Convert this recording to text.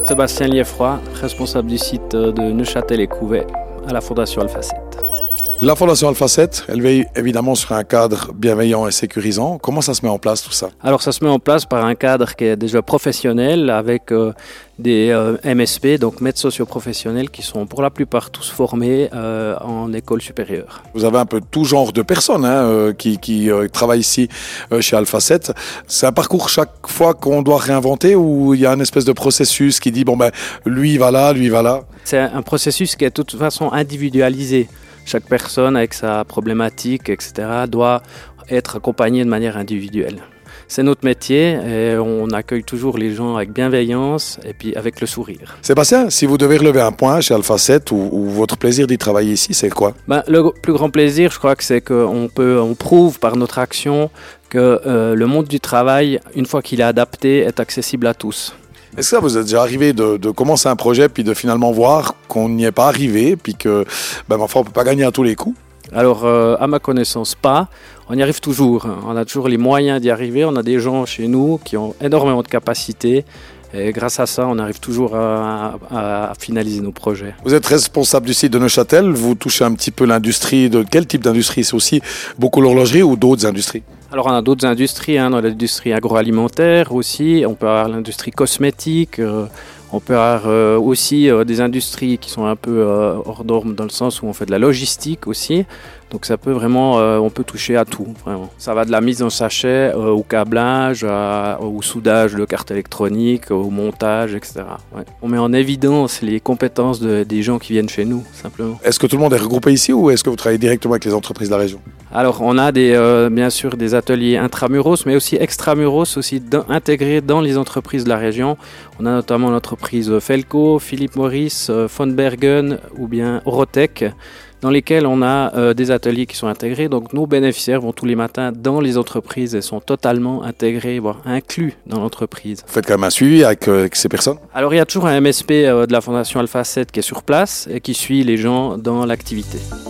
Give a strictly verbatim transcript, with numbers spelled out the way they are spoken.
Sébastien Lieffroy, responsable du site de Neuchâtel et Couvet à la Fondation Alpha sept. La Fondation Alpha sept, elle veille évidemment sur un cadre bienveillant et sécurisant. Comment ça se met en place tout ça? Alors ça se met en place par un cadre qui est déjà professionnel avec euh, des euh, M S P, donc maîtres socio-professionnels, qui sont pour la plupart tous formés euh, en école supérieure. Vous avez un peu tout genre de personnes hein, euh, qui, qui euh, travaillent ici euh, chez Alpha sept. C'est un parcours chaque fois qu'on doit réinventer ou il y a un espèce de processus qui dit bon ben lui il va là, lui il va là? C'est un processus qui est de toute façon individualisé. Chaque personne avec sa problématique, et cetera, doit être accompagnée de manière individuelle. C'est notre métier et on accueille toujours les gens avec bienveillance et puis avec le sourire. Sébastien, si vous devez relever un point chez Alpha sept ou, ou votre plaisir d'y travailler ici, c'est quoi? Ben, le plus grand plaisir, je crois que c'est qu'on peut, on prouve par notre action que euh, le monde du travail, une fois qu'il est adapté, est accessible à tous. Est-ce que ça vous est déjà arrivé de, de commencer un projet puis de finalement voir qu'on n'y est pas arrivé puis que ben, enfin, on ne peut pas gagner à tous les coups? Alors, euh, à ma connaissance, pas. On y arrive toujours. On a toujours les moyens d'y arriver. On a des gens chez nous qui ont énormément de capacités. Et grâce à ça, on arrive toujours à, à, à finaliser nos projets. Vous êtes responsable du site de Neuchâtel. Vous touchez un petit peu l'industrie. De quel type d'industrie? C'est aussi beaucoup l'horlogerie ou d'autres industries? Alors, on a d'autres industries. Hein, dans l'industrie agroalimentaire aussi. On peut avoir l'industrie cosmétique. Euh, On peut avoir euh, aussi euh, des industries qui sont un peu euh, hors normes dans le sens où on fait de la logistique aussi. Donc ça peut vraiment, euh, on peut toucher à tout, vraiment. Ça va de la mise en sachet euh, au câblage, à, au soudage de cartes électroniques, au montage, et cetera. Ouais. On met en évidence les compétences de, des gens qui viennent chez nous, simplement. Est-ce que tout le monde est regroupé ici ou est-ce que vous travaillez directement avec les entreprises de la région? Alors on a des, euh, bien sûr des ateliers intramuros, mais aussi extramuros, aussi dans, intégrés dans les entreprises de la région. On a notamment l'entreprise Felco, Philippe Maurice, von Bergen ou bien Orotech, dans lesquels on a euh, des ateliers qui sont intégrés. Donc nos bénéficiaires vont tous les matins dans les entreprises et sont totalement intégrés, voire inclus dans l'entreprise. Vous faites quand même un suivi avec, euh, avec ces personnes? Alors il y a toujours un M S P euh, de la Fondation Alpha sept qui est sur place et qui suit les gens dans l'activité.